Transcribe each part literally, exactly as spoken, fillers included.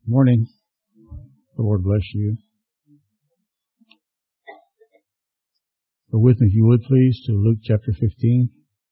Morning. The Lord bless you. Go with me, if you would, please, to Luke chapter fifteen.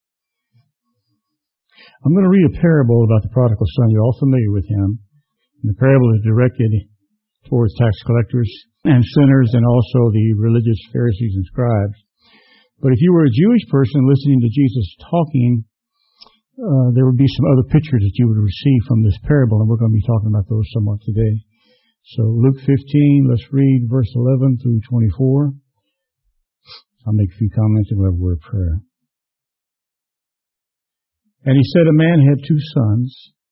I'm going to read a parable about the prodigal son. You're all familiar with him. And the parable is directed towards tax collectors and sinners and also the religious Pharisees and scribes. But if you were a Jewish person listening to Jesus talking, uh, there would be some other pictures that you would receive from this parable, and we're going to be talking about those somewhat today. So Luke fifteen, let's read verse eleven through twenty-four. I'll make a few comments and we'll have a word of prayer. And he said, a man had two sons.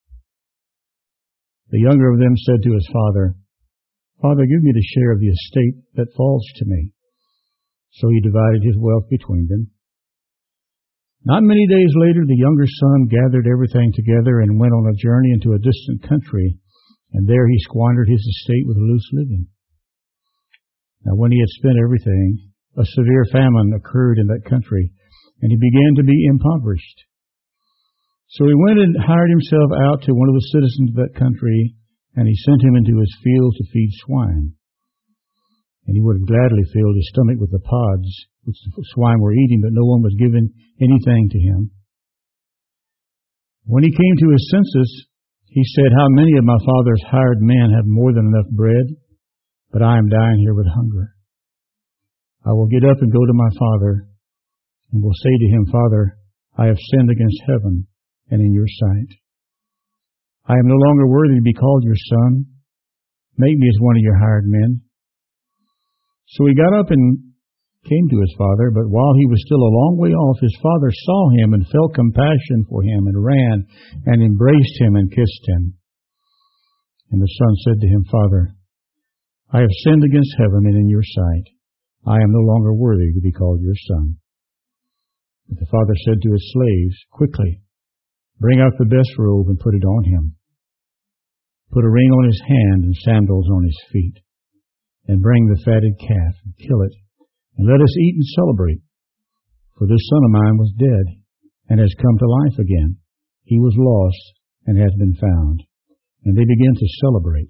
The younger of them said to his father, Father, give me the share of the estate that falls to me. So he divided his wealth between them. Not many days later, the younger son gathered everything together and went on a journey into a distant country, and there he squandered his estate with loose living. Now when he had spent everything, a severe famine occurred in that country, and he began to be impoverished. So he went and hired himself out to one of the citizens of that country, and he sent him into his fields to feed swine. And he would have gladly filled his stomach with the pods which the swine were eating, but no one was given anything to him. When he came to his senses, he said, How many of my father's hired men have more than enough bread, but I am dying here with hunger. I will get up and go to my father, and will say to him, Father, I have sinned against heaven and in your sight. I am no longer worthy to be called your son. Make me as one of your hired men. So he got up and came to his father, but while he was still a long way off, his father saw him and felt compassion for him and ran and embraced him and kissed him. And the son said to him, Father, I have sinned against heaven and in your sight. I am no longer worthy to be called your son. But the father said to his slaves, Quickly, bring out the best robe and put it on him. Put a ring on his hand and sandals on his feet. And bring the fatted calf and kill it. And let us eat and celebrate. For this son of mine was dead and has come to life again. He was lost and has been found. And they began to celebrate.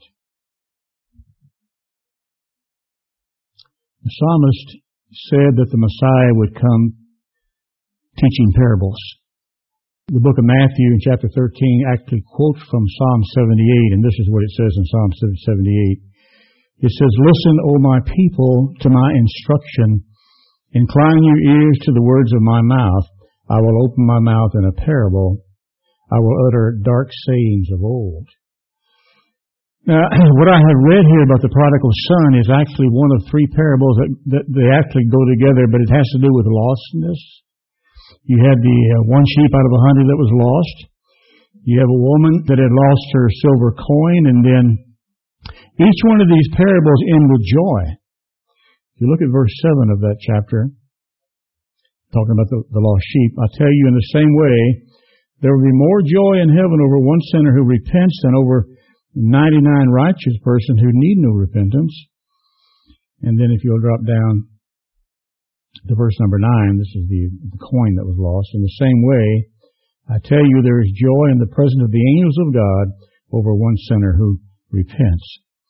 The psalmist said that the Messiah would come teaching parables. The book of Matthew in chapter thirteen actually quotes from Psalm seventy-eight, and this is what it says in Psalm seventy-eight. It says, Listen, O my people, to my instruction. Incline your ears to the words of my mouth. I will open my mouth in a parable. I will utter dark sayings of old. Now, what I have read here about the prodigal son is actually one of three parables that, that they actually go together, but it has to do with lostness. You had the uh, one sheep out of a hundred that was lost. You have a woman that had lost her silver coin, and then each one of these parables end with joy. If you look at verse seven of that chapter, talking about the, the lost sheep, I tell you in the same way, there will be more joy in heaven over one sinner who repents than over ninety-nine righteous person who need no repentance. And then if you'll drop down to verse number nine, this is the, the coin that was lost. In the same way, I tell you there is joy in the presence of the angels of God over one sinner who repents.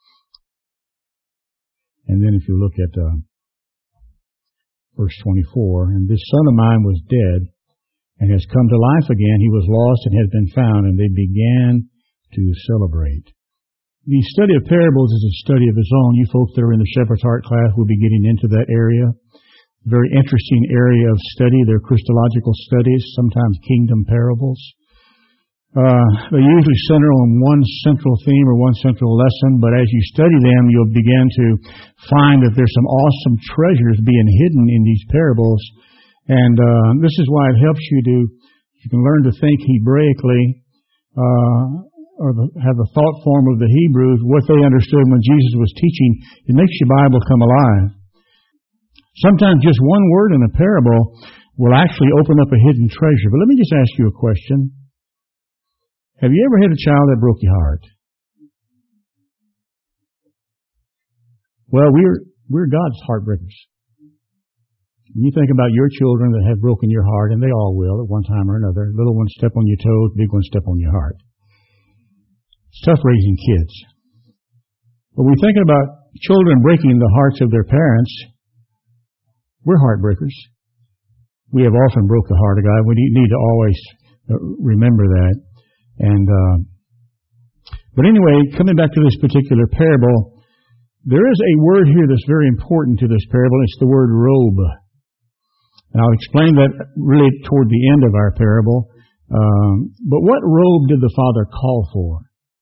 And then if you look at uh, verse twenty-four, and this son of mine was dead and has come to life again. He was lost and has been found, and they began to celebrate. The study of parables is a study of its own. You folks that are in the Shepherd's Heart class will be getting into that area. Very interesting area of study. They're Christological studies, sometimes kingdom parables. Uh, they usually center on one central theme or one central lesson, but as you study them, you'll begin to find that there's some awesome treasures being hidden in these parables. And uh, this is why it helps you to, you can learn to think Hebraically, uh, or the, have the thought form of the Hebrews, what they understood when Jesus was teaching. It makes your Bible come alive. Sometimes just one word in a parable will actually open up a hidden treasure. But let me just ask you a question. Have you ever had a child that broke your heart? Well, we're we're God's heartbreakers. When you think about your children that have broken your heart, and they all will at one time or another, little ones step on your toes, big ones step on your heart. It's tough raising kids. When we think about children breaking the hearts of their parents, we're heartbreakers. We have often broke the heart of God. We need to always remember that. And uh, but anyway, coming back to this particular parable, there is a word here that's very important to this parable. It's the word robe. And I'll explain that really toward the end of our parable. Um, but what robe did the Father call for?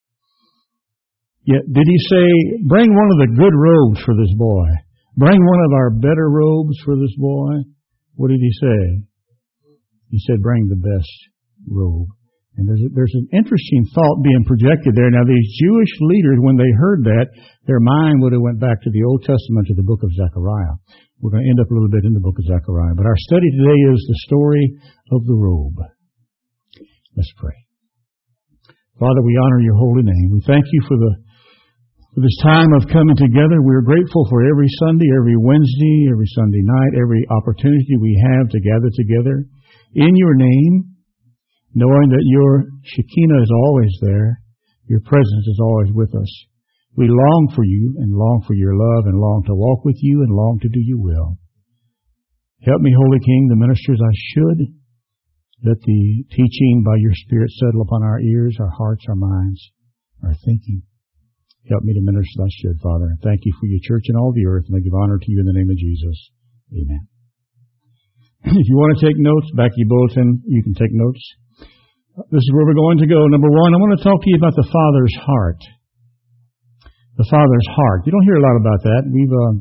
Yet, did He say, bring one of the good robes for this boy? Bring one of our better robes for this boy? What did He say? He said, bring the best robe. And there's, a, there's an interesting thought being projected there. Now, these Jewish leaders, when they heard that, their mind would have went back to the Old Testament, to the book of Zechariah. We're going to end up a little bit in the book of Zechariah. But our study today is the story of the robe. Let's pray. Father, we honor your holy name. We thank you for the for this time of coming together. We're grateful for every Sunday, every Wednesday, every Sunday night, every opportunity we have to gather together in your name, knowing that your Shekinah is always there. Your presence is always with us. We long for you and long for your love and long to walk with you and long to do your will. Help me, Holy King, the minister as I should. Let the teaching by your Spirit settle upon our ears, our hearts, our minds, our thinking. Help me to minister as I should, Father. Thank you for your church and all the earth, and I give honor to you in the name of Jesus. Amen. If you want to take notes, back in your bulletin, you can take notes. This is where we're going to go. Number one, I want to talk to you about the Father's heart. The Father's heart. You don't hear a lot about that. We've uh,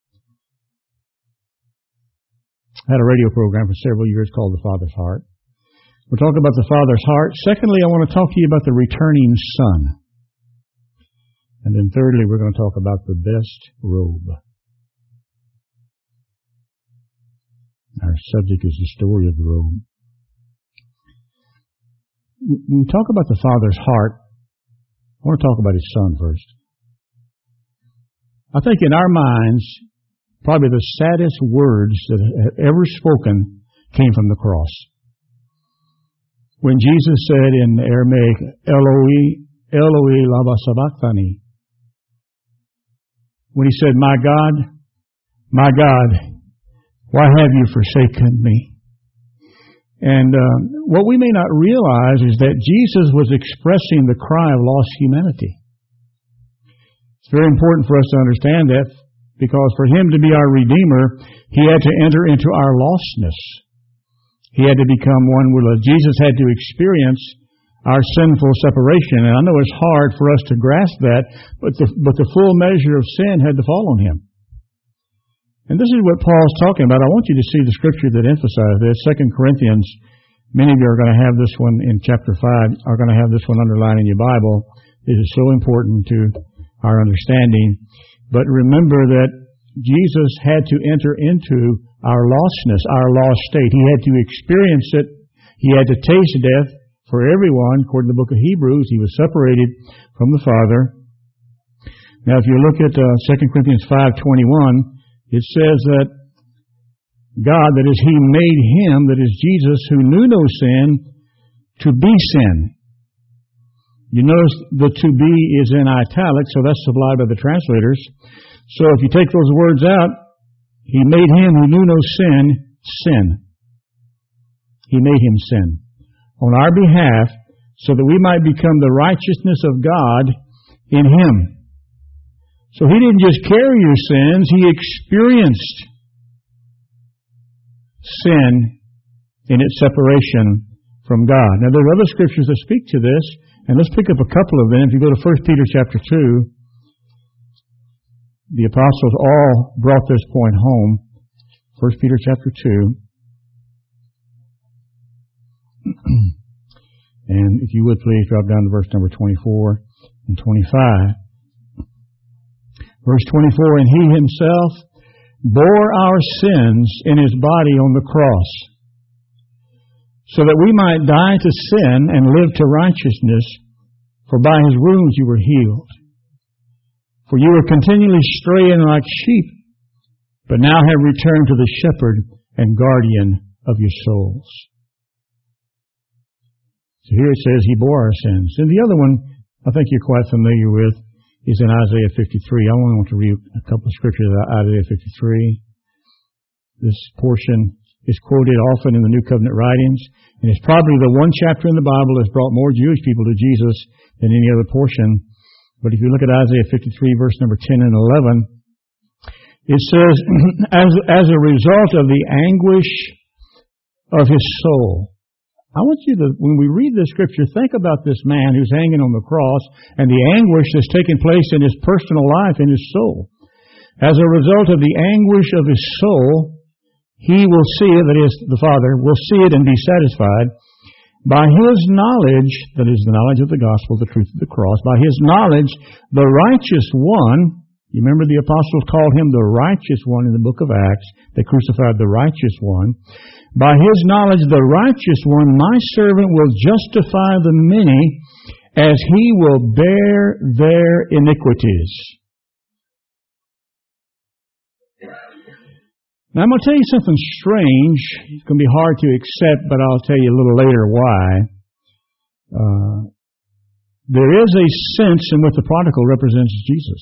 had a radio program for several years called The Father's Heart. We'll talk about the Father's heart. Secondly, I want to talk to you about the returning Son. And then thirdly, we're going to talk about the best robe. Our subject is the story of the robe. When we talk about the Father's heart, I want to talk about His Son first. I think in our minds, probably the saddest words that have ever spoken came from the cross. When Jesus said in Aramaic, Eloi, Eloi lama sabachthani, when He said, my God, my God, why have you forsaken me? And uh, what we may not realize is that Jesus was expressing the cry of lost humanity. It's very important for us to understand that, because for Him to be our Redeemer, He had to enter into our lostness. He had to become one with us. Jesus had to experience our sinful separation. And I know it's hard for us to grasp that, but the, but the full measure of sin had to fall on Him. And this is what Paul's talking about. I want you to see the scripture that emphasizes this. Second Corinthians, many of you are going to have this one in chapter five, are going to have this one underlined in your Bible. It is so important to our understanding. But remember that Jesus had to enter into our lostness, our lost state. He had to experience it. He had to taste death for everyone. According to the book of Hebrews, He was separated from the Father. Now, if you look at uh, Second Corinthians five twenty-one, it says that God, that is, He made Him, that is Jesus, who knew no sin, to be sin. You notice the to be is in italics, so that's supplied by the translators. So if you take those words out, He made Him who knew no sin, sin. He made Him sin on our behalf, so that we might become the righteousness of God in Him. So He didn't just carry your sins, He experienced sin in its separation from God. Now, there are other scriptures that speak to this, and let's pick up a couple of them. If you go to First Peter chapter two, the apostles all brought this point home. First Peter chapter two. And if you would please drop down to verse number twenty-four and twenty-five. Verse twenty-four, and He Himself bore our sins in His body on the cross, so that we might die to sin and live to righteousness, for by His wounds you were healed. For you were continually straying like sheep, but now have returned to the shepherd and guardian of your souls. So here it says He bore our sins. And the other one, I think you're quite familiar with, is in Isaiah fifty-three. I only want to read a couple of scriptures out of Isaiah fifty-three. This portion is quoted often in the New Covenant writings, and it's probably the one chapter in the Bible that's brought more Jewish people to Jesus than any other portion. But if you look at Isaiah fifty-three, verse number ten and eleven, it says, as, as a result of the anguish of his soul. I want you to, when we read this scripture, think about this man who's hanging on the cross and the anguish that's taking place in his personal life, in his soul. As a result of the anguish of his soul, he will see it, that is, the Father, will see it and be satisfied. By his knowledge, that is the knowledge of the gospel, the truth of the cross, by his knowledge, the righteous one, you remember the apostles called him the righteous one in the book of Acts. They crucified the righteous one. By his knowledge, the righteous one, my servant will justify the many as he will bear their iniquities. Now, I'm going to tell you something strange. It's going to be hard to accept, but I'll tell you a little later why. Uh, there is a sense in which the prodigal represents Jesus.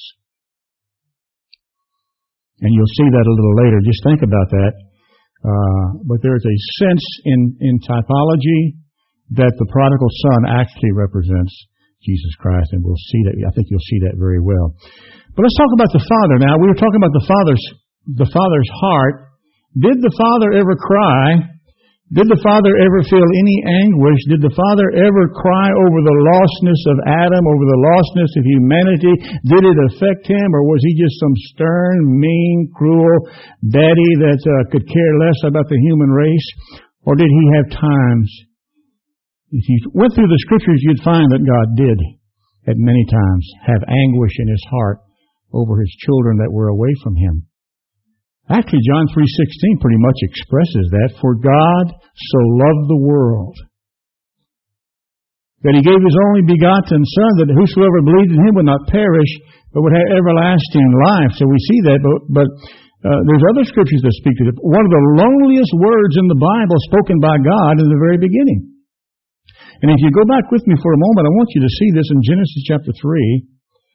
And you'll see that a little later. Just think about that. Uh, but there is a sense in, in typology that the prodigal son actually represents Jesus Christ, and we'll see that. I think you'll see that very well. But let's talk about the Father now. We were talking about the Father's the Father's heart. Did the Father ever cry? Did the Father ever feel any anguish? Did the Father ever cry over the lostness of Adam, over the lostness of humanity? Did it affect him, or was he just some stern, mean, cruel daddy that uh, could care less about the human race? Or did he have times? If you went through the Scriptures, you'd find that God did, at many times, have anguish in his heart over his children that were away from him. Actually, John three sixteen pretty much expresses that. For God so loved the world that he gave his only begotten Son, that whosoever believed in him would not perish, but would have everlasting life. So we see that, but, but uh, there's other scriptures that speak to it. One of the loneliest words in the Bible spoken by God in the very beginning. And if you go back with me for a moment, I want you to see this in Genesis chapter three.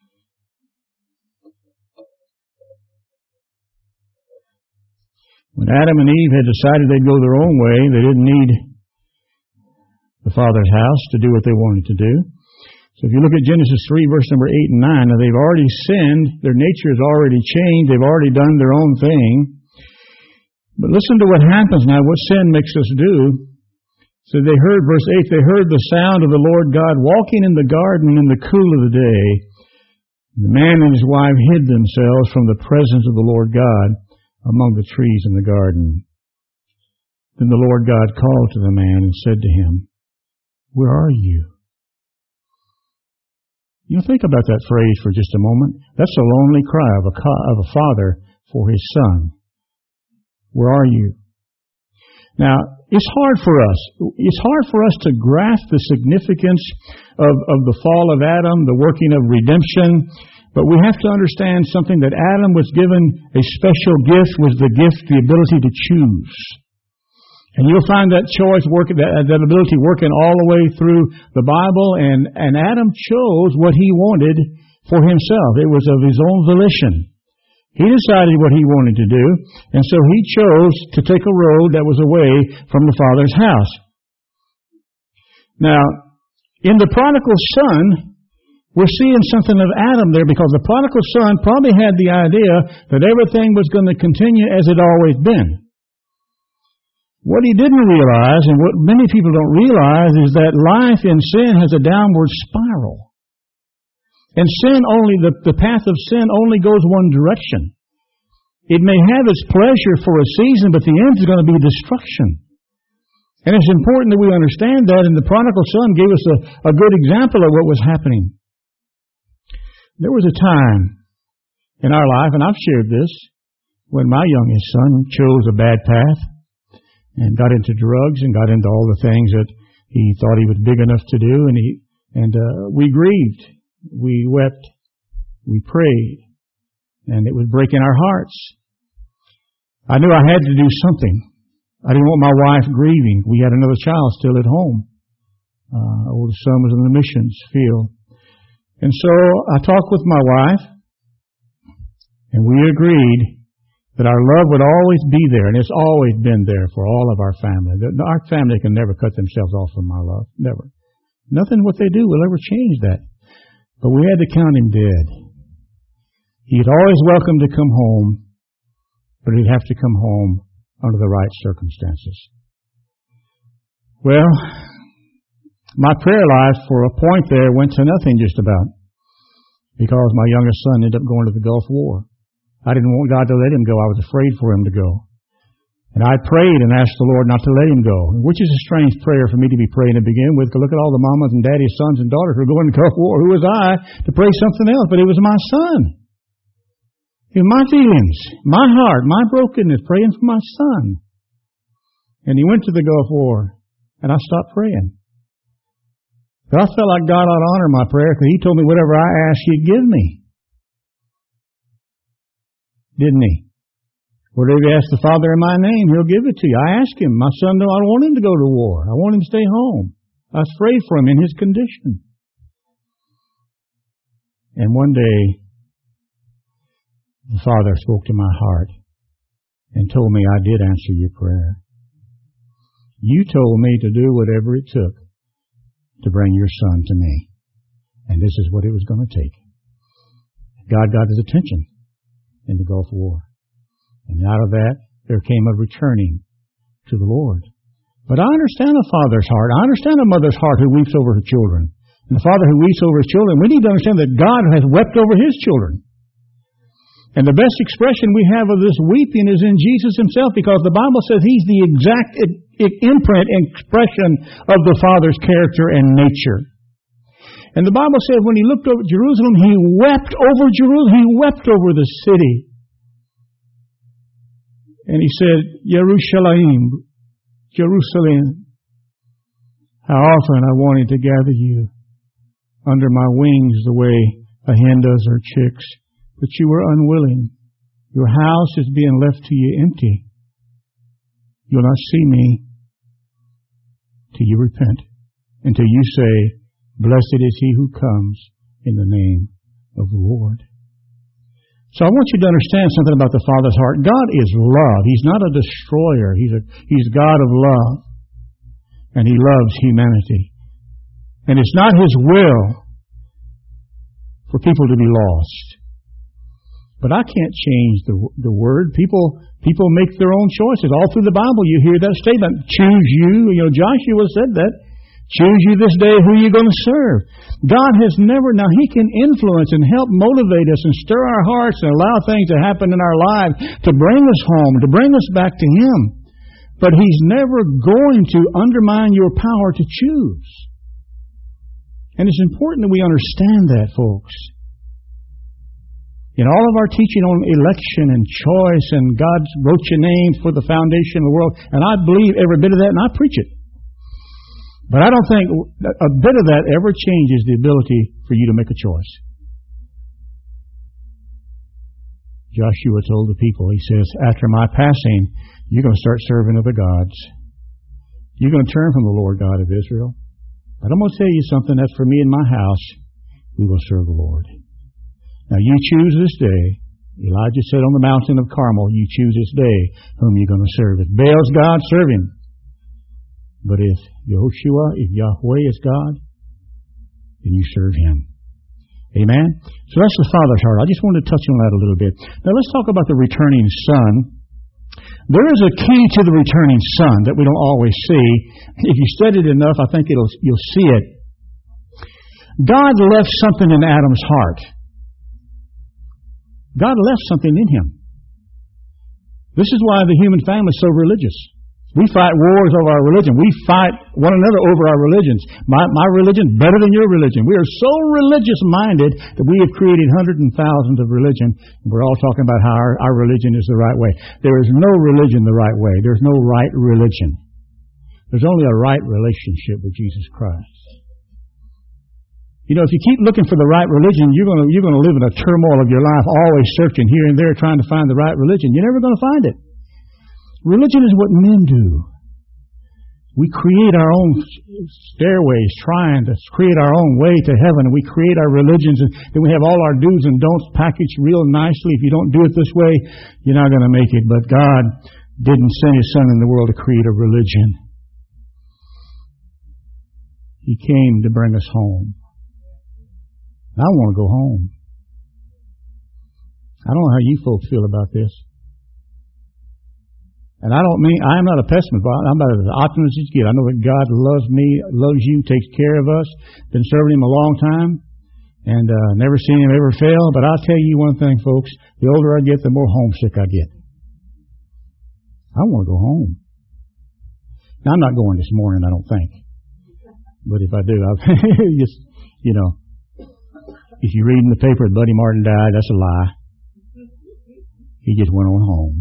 When Adam and Eve had decided they'd go their own way, they didn't need the Father's house to do what they wanted to do. So if you look at Genesis three, verse number eight and nine, now they've already sinned, their nature has already changed, they've already done their own thing. But listen to what happens now, what sin makes us do. So they heard, verse eight, they heard the sound of the Lord God walking in the garden in the cool of the day. The man and his wife hid themselves from the presence of the Lord God among the trees in the garden. Then the Lord God called to the man and said to him, where are you? You know, think about that phrase for just a moment. That's a lonely cry of a, of a father for his son. Where are you? Now, it's hard for us. It's hard for us to grasp the significance of, of the fall of Adam, the working of redemption. But we have to understand something, that Adam was given a special gift, was the gift, the ability to choose. And you'll find that choice working, that, that ability working all the way through the Bible. And, and Adam chose what he wanted for himself. It was of his own volition. He decided what he wanted to do, and so he chose to take a road that was away from the Father's house. Now, in the prodigal son, we're seeing something of Adam there, because the prodigal son probably had the idea that everything was going to continue as it always been. What he didn't realize, and what many people don't realize, is that life in sin has a downward spiral. And sin only, the, the path of sin only goes one direction. It may have its pleasure for a season, but the end is going to be destruction. And it's important that we understand that, and the prodigal son gave us a, a good example of what was happening. There was a time in our life, and I've shared this, when my youngest son chose a bad path and got into drugs and got into all the things that he thought he was big enough to do, and he and uh, we grieved, we wept, we prayed, and it was breaking our hearts. I knew I had to do something. I didn't want my wife grieving. We had another child still at home. Uh, oldest son was in the missions field. And so I talked with my wife, and we agreed that our love would always be there, and it's always been there for all of our family. Our family can never cut themselves off from my love. Never. Nothing what they do will ever change that. But we had to count him dead. He'd always welcome to come home, but he'd have to come home under the right circumstances. Well, my prayer life for a point there went to nothing just about, because my youngest son ended up going to the Gulf War. I didn't want God to let him go. I was afraid for him to go. And I prayed and asked the Lord not to let him go, which is a strange prayer for me to be praying to begin with, because look at all the mamas and daddies, sons and daughters who are going to the Gulf War. Who was I to pray something else? But it was my son. It was my feelings, my heart, my brokenness, praying for my son. And he went to the Gulf War, and I stopped praying. But I felt like God ought to honor my prayer, because he told me whatever I asked, he'd give me. Didn't he? Whatever you ask the Father in my name, he'll give it to you. I asked him. My son, no, I don't want him to go to war. I want him to stay home. I was afraid for him in his condition. And one day, the Father spoke to my heart and told me I did answer your prayer. You told me to do whatever it took to bring your son to me. And this is what it was going to take. God got his attention in the Gulf War. And out of that, there came a returning to the Lord. But I understand a father's heart. I understand a mother's heart who weeps over her children. And the father who weeps over his children, we need to understand that God has wept over his children. And the best expression we have of this weeping is in Jesus himself, because the Bible says he's the exact imprint and expression of the Father's character and nature. And the Bible says when he looked over Jerusalem, he wept over Jerusalem. He wept over the city. And he said, Jerusalem, Jerusalem, how often I wanted to gather you under my wings the way a hen does her chicks, but you were unwilling. Your house is being left to you empty. You'll not see me till you repent, until you say, blessed is he who comes in the name of the Lord. So I want you to understand something about the Father's heart. God is love. He's not a destroyer. He's a, He's God of love. And He loves humanity. And it's not His will for people to be lost. But I can't change the the word. People people make their own choices. All through the Bible you hear that statement. Choose you. You know, Joshua said that. Choose you this day who you're going to serve. God has never, now He can influence and help motivate us and stir our hearts and allow things to happen in our lives to bring us home, to bring us back to Him. But He's never going to undermine your power to choose. And it's important that we understand that, folks. In all of our teaching on election and choice and God wrote your name for the foundation of the world, and I believe every bit of that and I preach it. But I don't think a bit of that ever changes the ability for you to make a choice. Joshua told the people, he says, after my passing, you're going to start serving other gods. You're going to turn from the Lord God of Israel. But I'm going to tell you something, that's for me and my house, we will serve the Lord. Now you choose this day. Elijah said on the mountain of Carmel, you choose this day whom you're going to serve. If Baal's God, serve him. But if Yehoshua, if Yahweh is God, then you serve Him. Amen? So that's the Father's heart. I just wanted to touch on that a little bit. Now let's talk about the returning Son. There is a key to the returning Son that we don't always see. If you study it enough, I think it'll you'll see it. God left something in Adam's heart. God left something in him. This is why the human family is so religious. We fight wars over our religion. We fight one another over our religions. My, my religion better than your religion. We are so religious-minded that we have created hundreds and thousands of religion. We're all talking about how our, our religion is the right way. There is no religion the right way. There's no right religion. There's only a right relationship with Jesus Christ. You know, if you keep looking for the right religion, you're going to you're going to live in a turmoil of your life, always searching here and there, trying to find the right religion. You're never going to find it. Religion is what men do. We create our own stairways, trying to create our own way to heaven. And we create our religions, and then we have all our do's and don'ts packaged real nicely. If you don't do it this way, you're not going to make it. But God didn't send His Son in the world to create a religion. He came to bring us home. I want to go home. I don't know how you folks feel about this. And I don't mean, I'm not a pessimist, but I'm about as optimist as you get. I know that God loves me, loves you, takes care of us, been serving Him a long time, and uh, never seen Him ever fail. But I'll tell you one thing, folks, the older I get, the more homesick I get. I want to go home. Now, I'm not going this morning, I don't think. But if I do, I'll just, you know, if you read in the paper that Buddy Martin died, that's a lie. He just went on home.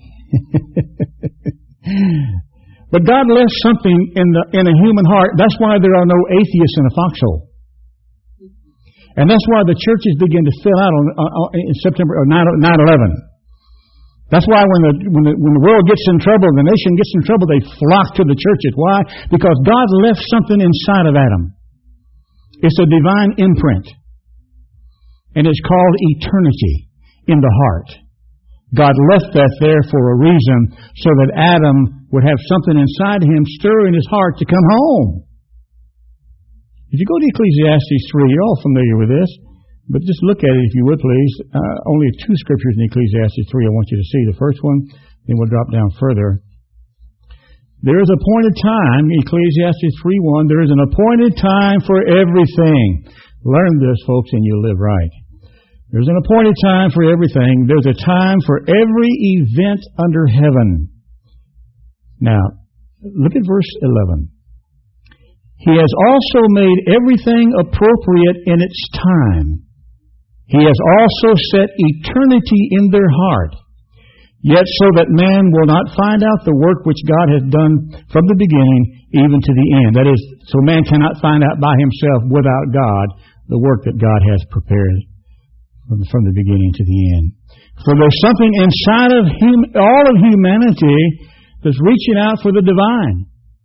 But God left something in the in a human heart. That's why there are no atheists in a foxhole. And that's why the churches begin to fill out on, on in September or nine eleven. That's why when the when the when the world gets in trouble, the nation gets in trouble, they flock to the churches. Why? Because God left something inside of Adam. It's a divine imprint. And it's called eternity in the heart. God left that there for a reason, so that Adam would have something inside him stirring his heart to come home. If you go to Ecclesiastes three, you're all familiar with this, but just look at it if you would, please. Uh, only two scriptures in Ecclesiastes three I want you to see. The first one, then we'll drop down further. There is appointed time, Ecclesiastes three one, there is an appointed time for everything. Learn this, folks, and you'll live right. There's an appointed time for everything. There's a time for every event under heaven. Now, look at verse eleven. He has also made everything appropriate in its time. He has also set eternity in their heart. Yet so that man will not find out the work which God has done from the beginning even to the end. That is, so man cannot find out by himself without God the work that God has prepared from the, from the beginning to the end. For there's something inside of hum, all of humanity that's reaching out for the divine.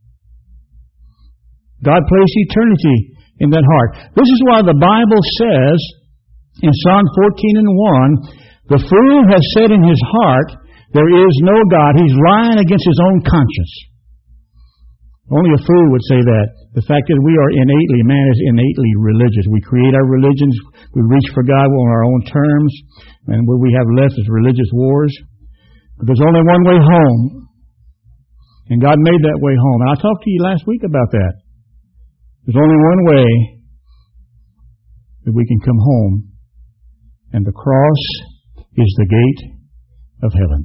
God placed eternity in that heart. This is why the Bible says in Psalm fourteen and one, the fool has said in his heart, there is no God. He's lying against his own conscience. Only a fool would say that. The fact is we are innately, man is innately religious. We create our religions. We reach for God on our own terms. And what we have left is religious wars. But there's only one way home. And God made that way home. And I talked to you last week about that. There's only one way that we can come home. And the cross is the gate of heaven.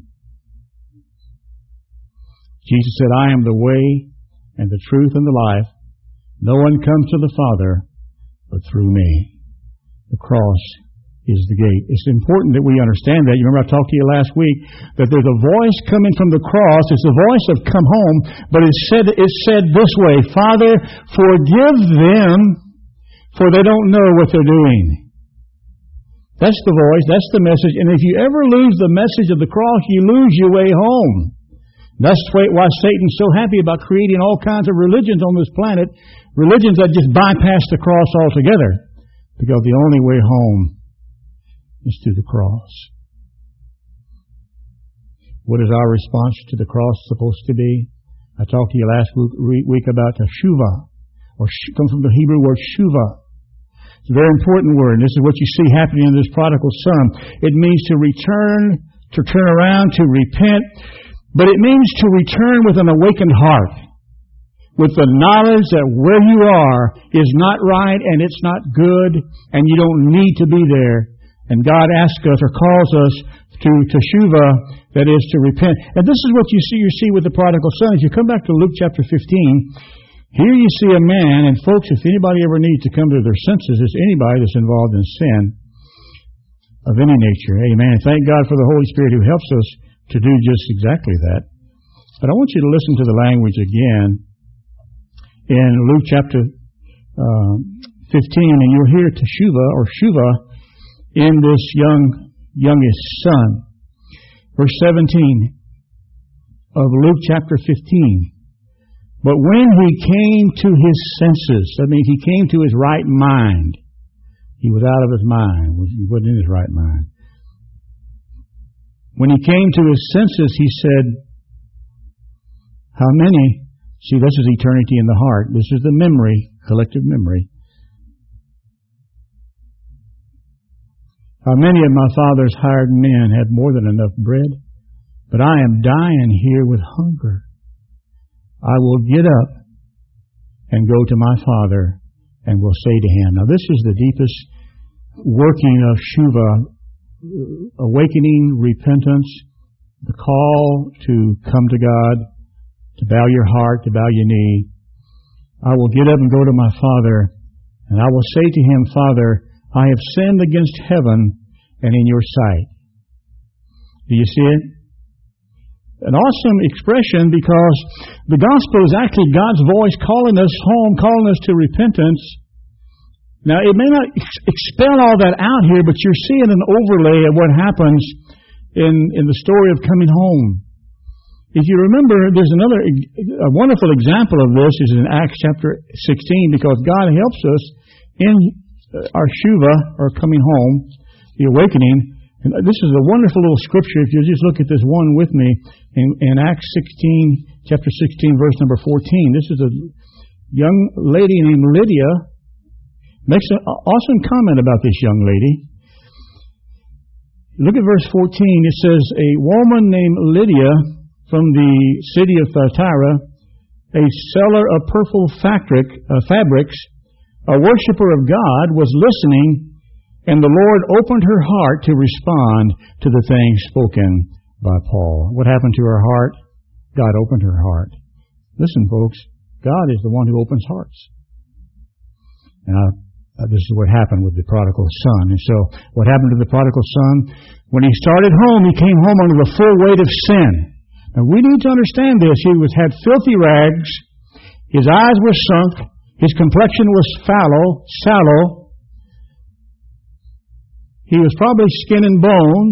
Jesus said, I am the way and the truth and the life. No one comes to the Father but through me. The cross is the gate. It's important that we understand that. You remember I talked to you last week that there's a voice coming from the cross. It's the voice of come home, but it's said, it's said this way, Father, forgive them, for they don't know what they're doing. That's the voice. That's the message. And if you ever lose the message of the cross, you lose your way home. That's why Satan's so happy about creating all kinds of religions on this planet, religions that just bypass the cross altogether, because the only way home is through the cross. What is our response to the cross supposed to be? I talked to you last week about teshuvah, or comes from the Hebrew word shuvah. It's a very important word. This is what you see happening in this prodigal son. It means to return, to turn around, to repent. But it means to return with an awakened heart, with the knowledge that where you are is not right and it's not good and you don't need to be there. And God asks us or calls us to teshuvah, that is to repent. And this is what you see, you see with the prodigal son. If you come back to Luke chapter fifteen, here you see a man, and folks, if anybody ever needs to come to their senses, it's anybody that's involved in sin of any nature. Amen. Thank God for the Holy Spirit who helps us to do just exactly that. But I want you to listen to the language again in Luke chapter uh, fifteen, and you'll hear teshuvah or shuvah in this young youngest son. Verse seventeen of Luke chapter fifteen. But when he came to his senses, that means he came to his right mind. He was out of his mind. He wasn't in his right mind. When he came to his senses, he said, how many? See, this is eternity in the heart. This is the memory, collective memory. How many of my father's hired men have more than enough bread? But I am dying here with hunger. I will get up and go to my father and will say to him. Now this is the deepest working of Shuvah, awakening, repentance, the call to come to God, to bow your heart, to bow your knee. I will get up and go to my father, and I will say to him, Father, I have sinned against heaven and in your sight. Do you see it? An awesome expression, because the gospel is actually God's voice calling us home, calling us to repentance. Now, it may not ex- expel all that out here, but you're seeing an overlay of what happens in, in the story of coming home. If you remember, there's another a wonderful example of this is in Acts chapter sixteen, because God helps us in our Shuvah, or coming home, the awakening. And this is a wonderful little scripture. If you just look at this one with me in, in Acts sixteen, chapter sixteen, verse number fourteen. This is a young lady named Lydia. Makes an awesome comment about this young lady. Look at verse fourteen. It says, a woman named Lydia from the city of Thyatira, a seller of purple fabric, uh, fabrics, a worshiper of God, was listening. And the Lord opened her heart to respond to the things spoken by Paul. What happened to her heart? God opened her heart. Listen, folks, God is the one who opens hearts. Now, uh, this is what happened with the prodigal son. And so, what happened to the prodigal son? When he started home, he came home under the full weight of sin. Now, we need to understand this. He was had filthy rags. His eyes were sunk. His complexion was fallow, sallow. He was probably skin and bones.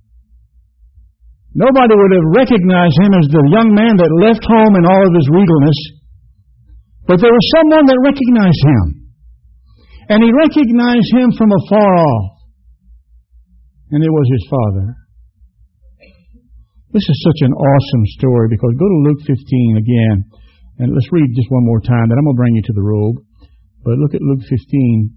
Nobody would have recognized him as the young man that left home in all of his regalness. But there was someone that recognized him. And he recognized him from afar off. And it was his father. This is such an awesome story, because go to Luke fifteen again. And let's read just one more time. Then I'm going to bring you to the robe. But look at Luke fifteen.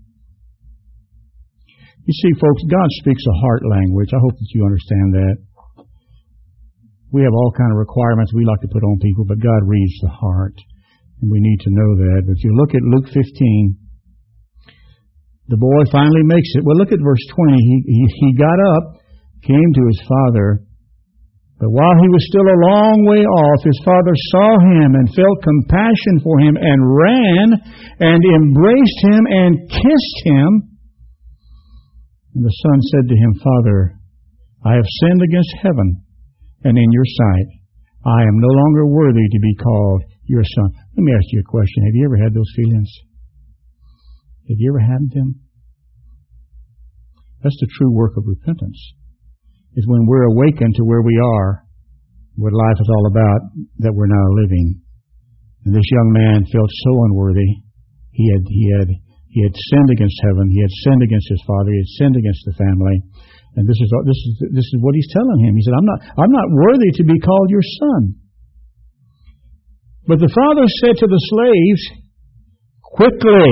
You see, folks, God speaks a heart language. I hope that you understand that. We have all kind of requirements we like to put on people, but God reads the heart. And we need to know that. But if you look at Luke fifteen, the boy finally makes it. Well, look at verse twenty. He, he, he got up, came to his father. But while he was still a long way off, his father saw him and felt compassion for him and ran and embraced him and kissed him. And the son said to him, Father, I have sinned against heaven and in your sight. I am no longer worthy to be called your son. Let me ask you a question. Have you ever had those feelings? Have you ever had them? That's the true work of repentance. Is when we're awakened to where we are, what life is all about, that we're now living. And this young man felt so unworthy. He had, he had, he had sinned against heaven. He had sinned against his father. He had sinned against the family. And this is, this is, this is what he's telling him. He said, I'm not, I'm not worthy to be called your son. But the father said to the slaves, quickly,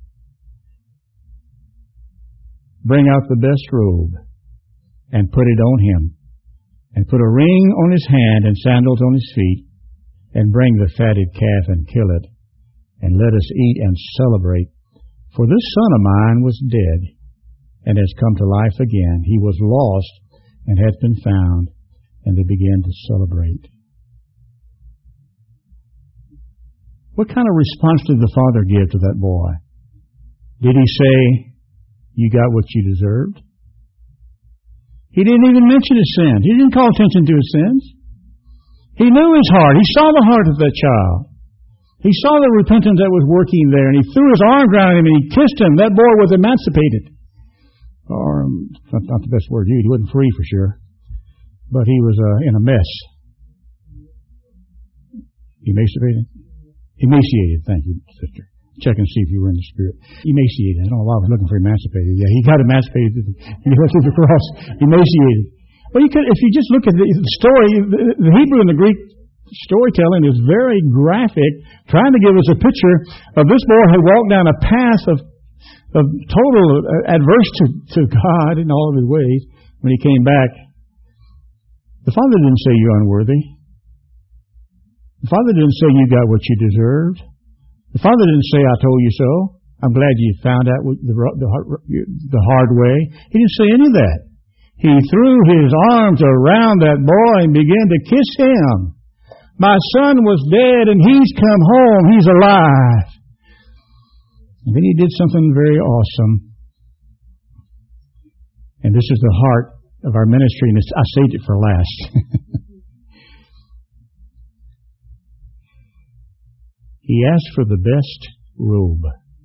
bring out the best robe and put it on him, and put a ring on his hand and sandals on his feet, and bring the fatted calf and kill it, and let us eat and celebrate. For this son of mine was dead, and has come to life again. He was lost, and hath been found. And they began to celebrate. What kind of response did the father give to that boy? Did he say, you got what you deserved? He didn't even mention his sins. He didn't call attention to his sins. He knew his heart. He saw the heart of that child. He saw the repentance that was working there, and he threw his arms around him and he kissed him. That boy was emancipated. Or, um, not, not the best word used. He wasn't free for sure. But he was uh, in a mess. Emancipated? Emaciated, thank you, sister. Check and see if you were in the Spirit. Emaciated. I don't know why I was looking for emancipated. Yeah, he got emancipated through the, through the cross. Emaciated. Well, you could, if you just look at the, the story, the, the Hebrew and the Greek storytelling is very graphic, trying to give us a picture of this boy who walked down a path of, of total adverse to, to God in all of his ways. When he came back, the Father didn't say you're unworthy. The Father didn't say you got what you deserved. The Father didn't say, I told you so. I'm glad you found out the, the, the hard way. He didn't say any of that. He threw his arms around that boy and began to kiss him. My son was dead and he's come home. He's alive. And then he did something very awesome. And this is the heart of our ministry, and I saved it for last. He asked for the best robe.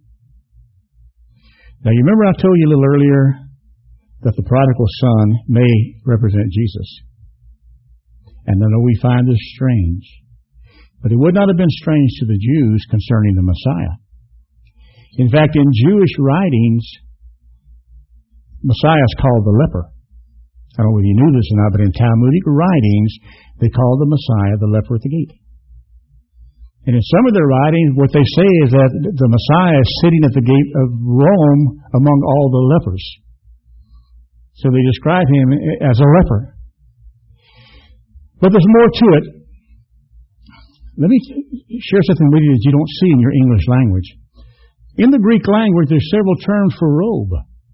Now, you remember I told you a little earlier that the prodigal son may represent Jesus. And I know we find this strange, but it would not have been strange to the Jews concerning the Messiah. In fact, in Jewish writings, Messiah is called the leper. I don't know if you knew this or not, but in Talmudic writings, they call the Messiah the leper at the gate. And in some of their writings, what they say is that the Messiah is sitting at the gate of Rome among all the lepers. So they describe him as a leper. But there's more to it. Let me share something with you that you don't see in your English language. In the Greek language, there's several terms for robe.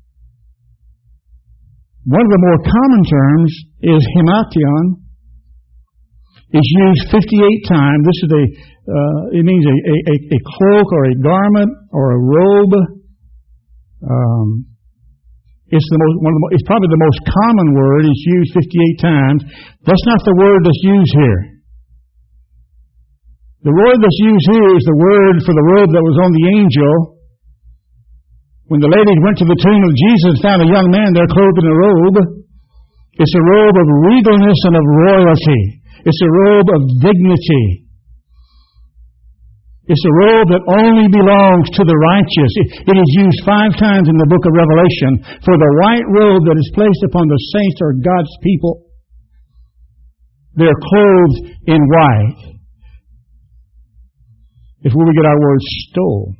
One of the more common terms is hemation. It's used fifty-eight times. This is a, uh, it means a, a, a cloak or a garment or a robe. Um, it's the most, one of the, it's probably the most common word. It's used fifty-eight times. That's not the word that's used here. The word that's used here is the word for the robe that was on the angel. When the ladies went to the tomb of Jesus and found a young man there clothed in a robe, it's a robe of regalness and of royalty. It's a robe of dignity. It's a robe that only belongs to the righteous. It, it is used five times in the book of Revelation for the white robe that is placed upon the saints or God's people. They're clothed in white. It's where we get our word stole.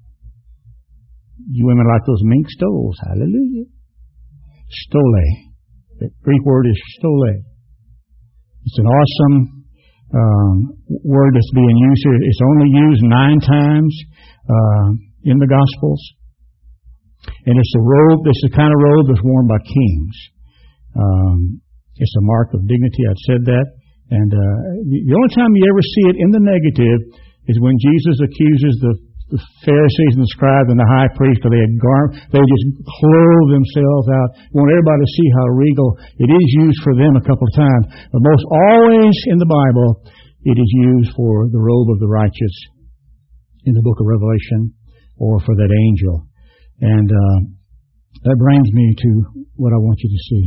You women like those mink stoles. Hallelujah. Stole. The Greek word is stole. It's an awesome um, word that's being used here. It's only used nine times uh, in the Gospels. And it's a robe, it's the kind of robe that's worn by kings. Um, it's a mark of dignity. I've said that. And uh, the only time you ever see it in the negative is when Jesus accuses the, the Pharisees and the scribes and the high priest, because they had gar- they just clothe themselves out. We want everybody to see how regal it is used for them a couple of times. But most always in the Bible, it is used for the robe of the righteous in the book of Revelation, or for that angel. And uh, that brings me to what I want you to see.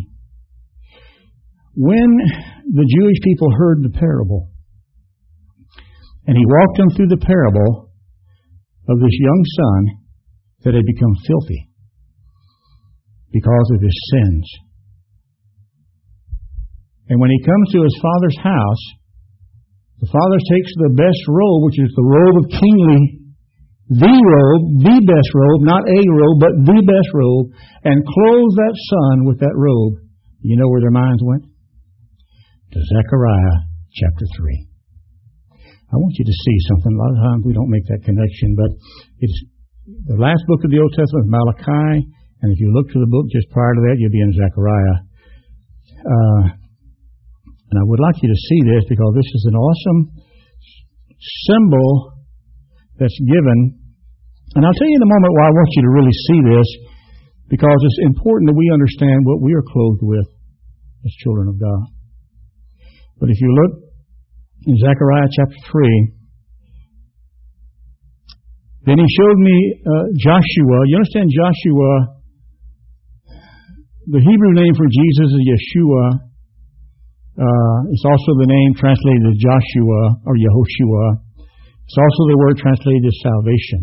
When the Jewish people heard the parable, and he walked them through the parable of this young son that had become filthy because of his sins. And when he comes to his father's house, the father takes the best robe, which is the robe of kingly, the robe, the best robe, not a robe, but the best robe, and clothes that son with that robe. You know where their minds went? To Zechariah chapter three. I want you to see something. A lot of times we don't make that connection, but it's the last book of the Old Testament, Malachi, and if you look to the book just prior to that, you'll be in Zechariah. Uh, and I would like you to see this because this is an awesome symbol that's given. And I'll tell you in a moment why I want you to really see this, because it's important that we understand what we are clothed with as children of God. But if you look in Zechariah chapter three, then he showed me uh, Joshua. You understand Joshua? The Hebrew name for Jesus is Yeshua. Uh, it's also the name translated as Joshua or Yehoshua. It's also the word translated as salvation.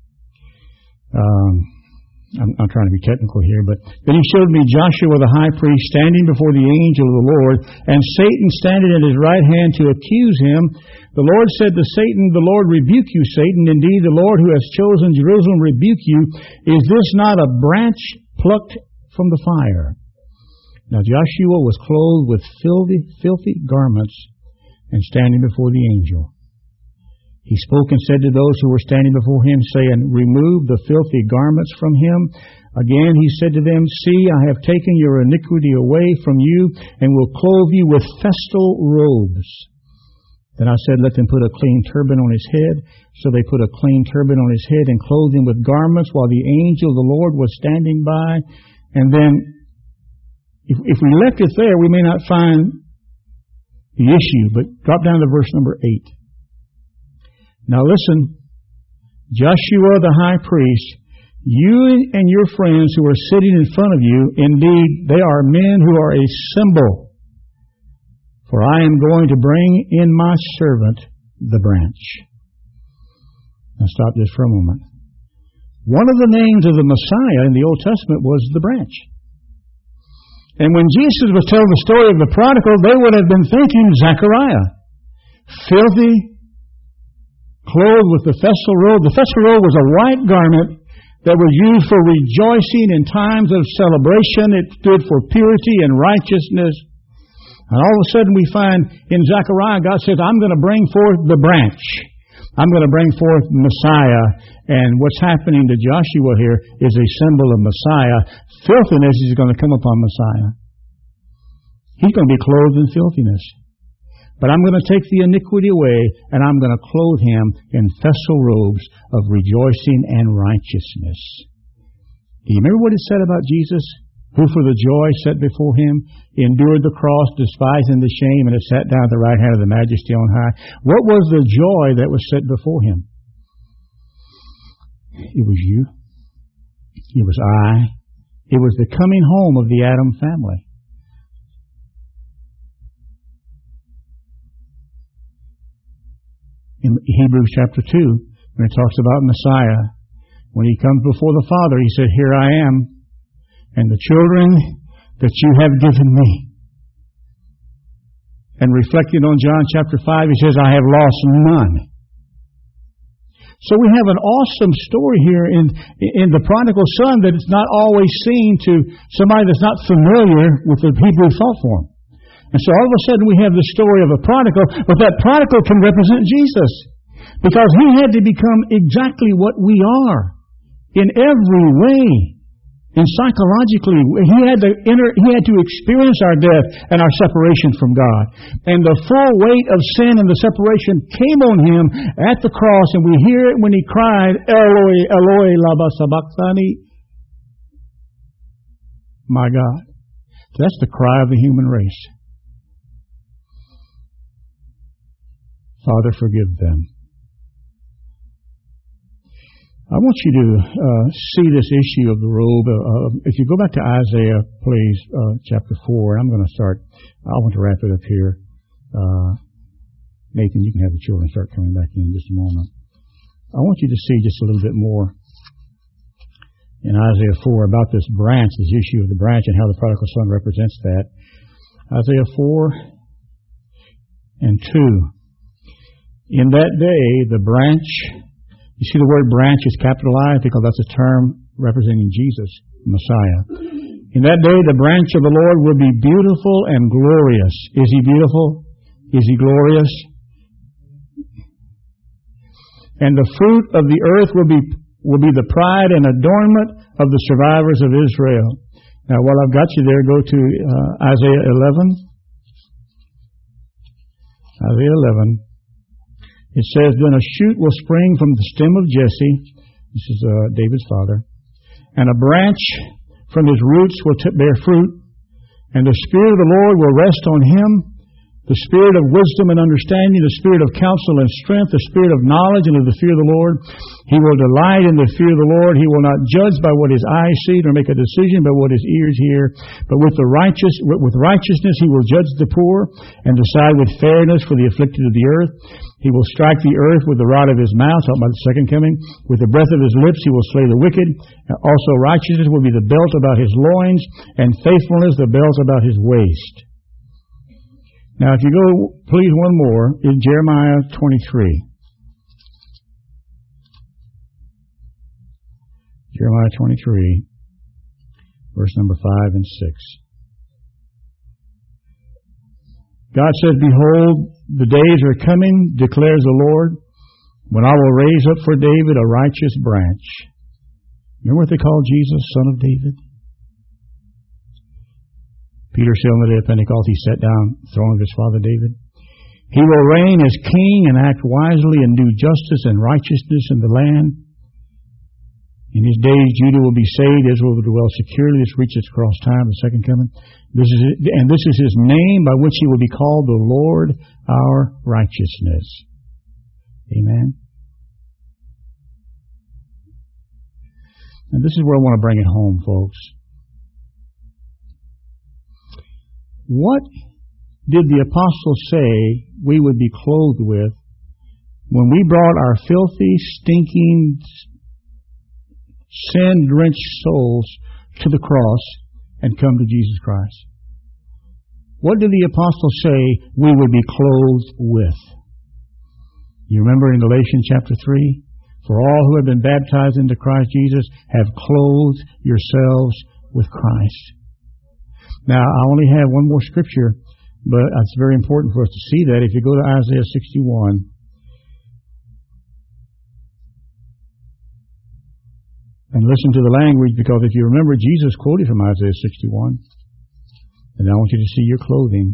Um, I'm, I'm trying to be technical here, but then he showed me Joshua the high priest standing before the angel of the Lord, and Satan standing at his right hand to accuse him. The Lord said to Satan, "The Lord rebuke you, Satan. Indeed, the Lord who has chosen Jerusalem rebuke you. Is this not a branch plucked from the fire?" Now Joshua was clothed with filthy, filthy garments and standing before the angel. He spoke and said to those who were standing before him, saying, "Remove the filthy garments from him." Again he said to them, "See, I have taken your iniquity away from you, and will clothe you with festal robes." Then I said, "Let them put a clean turban on his head." So they put a clean turban on his head and clothed him with garments, while the angel of the Lord was standing by. And then, if, if we left it there, we may not find the issue, but drop down to verse number eight. Now listen, Joshua the high priest, you and your friends who are sitting in front of you, indeed, they are men who are a symbol. For I am going to bring in my servant, the branch. Now stop just for a moment. One of the names of the Messiah in the Old Testament was the branch. And when Jesus was telling the story of the prodigal, they would have been thinking Zechariah. Filthy, clothed with the festal robe. The festal robe was a white garment that was used for rejoicing in times of celebration. It stood for purity and righteousness. And all of a sudden we find in Zechariah, God says, "I'm going to bring forth the branch. I'm going to bring forth Messiah." And what's happening to Joshua here is a symbol of Messiah. Filthiness is going to come upon Messiah. He's going to be clothed in filthiness. But I'm going to take the iniquity away, and I'm going to clothe him in festal robes of rejoicing and righteousness. Do you remember what it said about Jesus? Who for the joy set before him endured the cross, despising the shame, and has sat down at the right hand of the Majesty on high. What was the joy that was set before him? It was you. It was I. It was the coming home of the Adam family. In Hebrews chapter two, when it talks about Messiah, when he comes before the Father, he said, "Here I am, and the children that you have given me." And reflecting on John chapter five, he says, "I have lost none." So we have an awesome story here in, in the prodigal son that is not always seen to somebody that's not familiar with the Hebrew thought form. And so all of a sudden we have the story of a prodigal, but that prodigal can represent Jesus. Because he had to become exactly what we are in every way. And psychologically, he had to enter, he had to experience our death and our separation from God. And the full weight of sin and the separation came on him at the cross, and we hear it when he cried, "Eloi, Eloi, lama sabachthani." My God. That's the cry of the human race. Father, forgive them. I want you to uh, see this issue of the robe. Uh, if you go back to Isaiah, please, uh, chapter four. I'm going to start. I want to wrap it up here. Uh, Nathan, you can have the children start coming back in just a moment. I want you to see just a little bit more in Isaiah four about this branch, this issue of the branch and how the prodigal son represents that. Isaiah four and two. In that day, the branch... You see the word branch is capitalized because that's a term representing Jesus, Messiah. In that day, the branch of the Lord will be beautiful and glorious. Is he beautiful? Is he glorious? And the fruit of the earth will be will be the pride and adornment of the survivors of Israel. Now, while I've got you there, go to uh, Isaiah eleven. Isaiah eleven. It says, "Then a shoot will spring from the stem of Jesse," this is uh, David's father, "and a branch from his roots will t- bear fruit, and the Spirit of the Lord will rest on him, the spirit of wisdom and understanding, the spirit of counsel and strength, the spirit of knowledge and of the fear of the Lord. He will delight in the fear of the Lord. He will not judge by what his eyes see, nor make a decision by what his ears hear. But with the righteous, with righteousness he will judge the poor, and decide with fairness for the afflicted of the earth. He will strike the earth with the rod of his mouth, talking about the second coming. With the breath of his lips he will slay the wicked. Also righteousness will be the belt about his loins, and faithfulness the belt about his waist. Now, if you go, please, one more, in Jeremiah twenty-three. Jeremiah twenty-three, verse number five and six. God says, "Behold, the days are coming, declares the Lord, when I will raise up for David a righteous branch." Remember what they called Jesus, Son of David? Peter said on the day of Pentecost, he sat down, throne of his father David. He will reign as king and act wisely and do justice and righteousness in the land. In his days, Judah will be saved, Israel will dwell securely. This reaches across time, the second coming. This is it, and this is his name by which he will be called the Lord our righteousness. Amen. And this is where I want to bring it home, folks. What did the apostles say we would be clothed with when we brought our filthy, stinking, sin-drenched souls to the cross and come to Jesus Christ? What did the apostles say we would be clothed with? You remember in Galatians chapter three? For all who have been baptized into Christ Jesus have clothed yourselves with Christ. Now, I only have one more scripture, but it's very important for us to see that. If you go to Isaiah sixty-one, and listen to the language, because if you remember, Jesus quoted from Isaiah sixty-one, and I want you to see your clothing.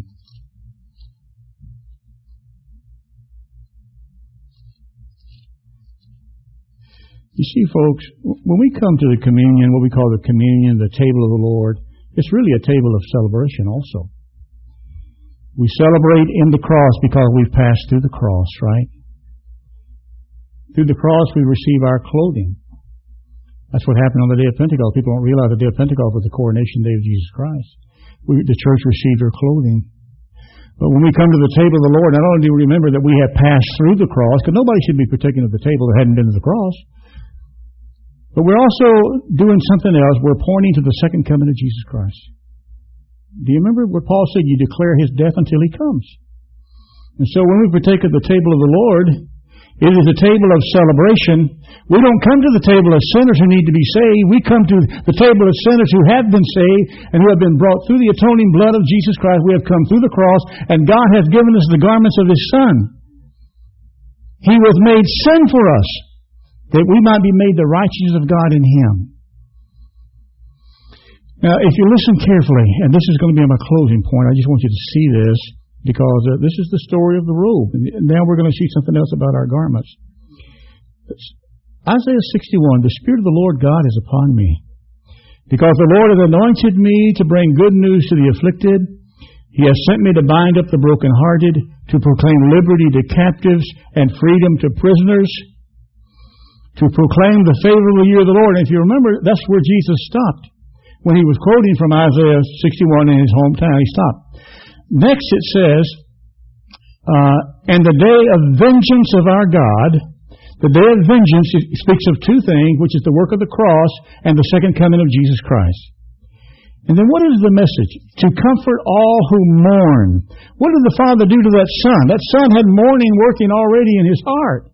You see, folks, when we come to the communion, what we call the communion, the table of the Lord, it's really a table of celebration also. We celebrate in the cross because we've passed through the cross, right? Through the cross we receive our clothing. That's what happened on the day of Pentecost. People don't realize the day of Pentecost was the coronation day of Jesus Christ. We, the church received her clothing. But when we come to the table of the Lord, not only do we remember that we have passed through the cross, because nobody should be partaking of the table that hadn't been to the cross, but we're also doing something else. We're pointing to the second coming of Jesus Christ. Do you remember what Paul said? You declare his death until he comes. And so when we partake of the table of the Lord, it is a table of celebration. We don't come to the table of sinners who need to be saved. We come to the table of sinners who have been saved and who have been brought through the atoning blood of Jesus Christ. We have come through the cross, and God has given us the garments of his Son. He was made sin for us, that we might be made the righteousness of God in him. Now, if you listen carefully, and this is going to be my closing point, I just want you to see this, because uh, this is the story of the robe. And now we're going to see something else about our garments. Isaiah sixty-one, the Spirit of the Lord God is upon me, because the Lord has anointed me to bring good news to the afflicted. He has sent me to bind up the brokenhearted, to proclaim liberty to captives and freedom to prisoners, to proclaim the favorable year of the Lord. And if you remember, that's where Jesus stopped. When he was quoting from Isaiah sixty-one in his hometown, he stopped. Next it says, uh, and the day of vengeance of our God, the day of vengeance speaks of two things, which is the work of the cross and the second coming of Jesus Christ. And then what is the message? To comfort all who mourn. What did the Father do to that Son? That Son had mourning working already in his heart.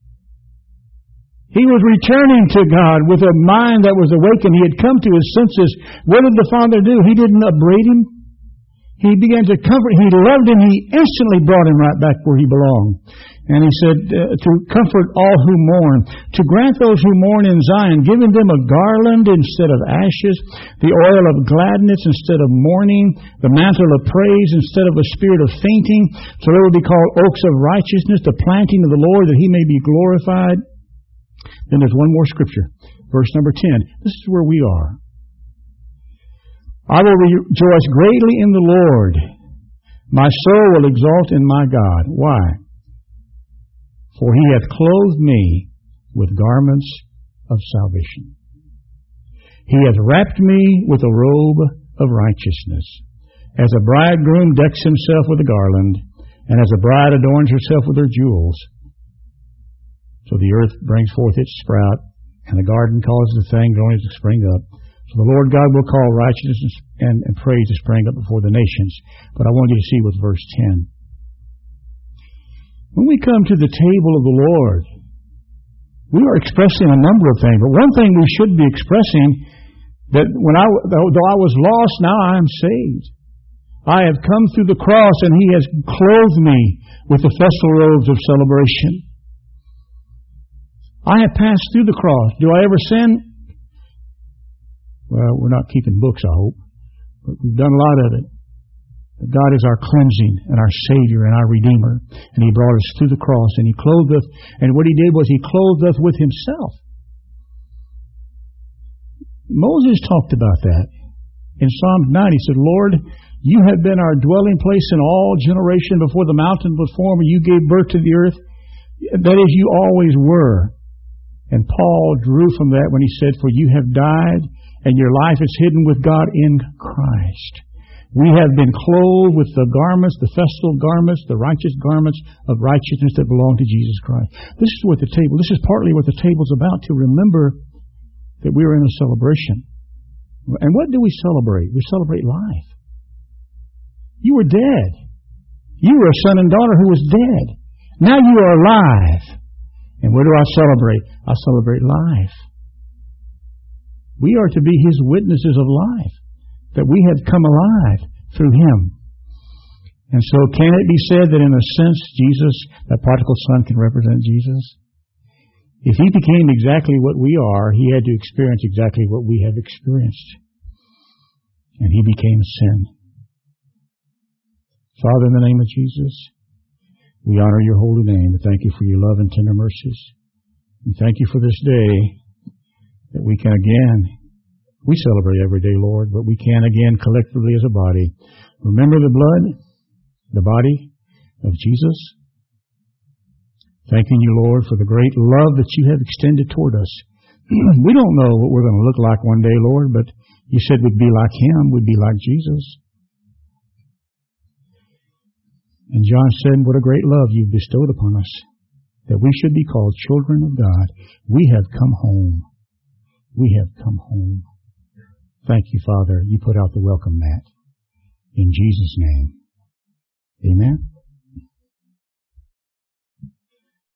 He was returning to God with a mind that was awakened. He had come to his senses. What did the Father do? He didn't upbraid him. He began to comfort. He loved him. He instantly brought him right back where he belonged. And he said, uh, to comfort all who mourn, to grant those who mourn in Zion, giving them a garland instead of ashes, the oil of gladness instead of mourning, the mantle of praise instead of a spirit of fainting, so they will be called oaks of righteousness, the planting of the Lord, that he may be glorified. Then there's one more scripture, verse number ten. This is where we are. I will rejoice greatly in the Lord. My soul will exalt in my God. Why? For he hath clothed me with garments of salvation. He hath wrapped me with a robe of righteousness, as a bridegroom decks himself with a garland, and as a bride adorns herself with her jewels. So the earth brings forth its sprout, and the garden causes the thing growing to spring up. So the Lord God will call righteousness and, and praise to spring up before the nations. But I want you to see with verse ten. When we come to the table of the Lord, we are expressing a number of things. But one thing we should be expressing, that when I, though I was lost, now I am saved. I have come through the cross, and he has clothed me with the festal robes of celebration. I have passed through the cross. Do I ever sin? Well, we're not keeping books, I hope. But we've done a lot of it. But God is our cleansing and our Savior and our Redeemer. And he brought us through the cross, and he clothed us. And what he did was he clothed us with himself. Moses talked about that. In Psalm nine, he said, Lord, you have been our dwelling place in all generation. Before the mountain was formed, you gave birth to the earth. That is, you always were. And Paul drew from that when he said, for you have died, and your life is hidden with God in Christ. We have been clothed with the garments, the festal garments, the righteous garments of righteousness that belong to Jesus Christ. This is what the table, this is partly what the table's about, to remember that we are in a celebration. And what do we celebrate? We celebrate life. You were dead. You were a son and daughter who was dead. Now you are alive. And what do I celebrate? I celebrate life. We are to be his witnesses of life, that we have come alive through him. And so can it be said that in a sense Jesus, that prodigal son, can represent Jesus? If he became exactly what we are, he had to experience exactly what we have experienced. And he became sin. Father, in the name of Jesus, we honor your holy name. We thank you for your love and tender mercies. We thank you for this day that we can again, we celebrate every day, Lord, but we can again collectively as a body remember the blood, the body of Jesus. Thanking you, Lord, for the great love that you have extended toward us. We don't know what we're going to look like one day, Lord, but you said we'd be like him, we'd be like Jesus. And John said, what a great love you've bestowed upon us, that we should be called children of God. We have come home. We have come home. Thank you, Father. You put out the welcome mat. In Jesus' name, amen.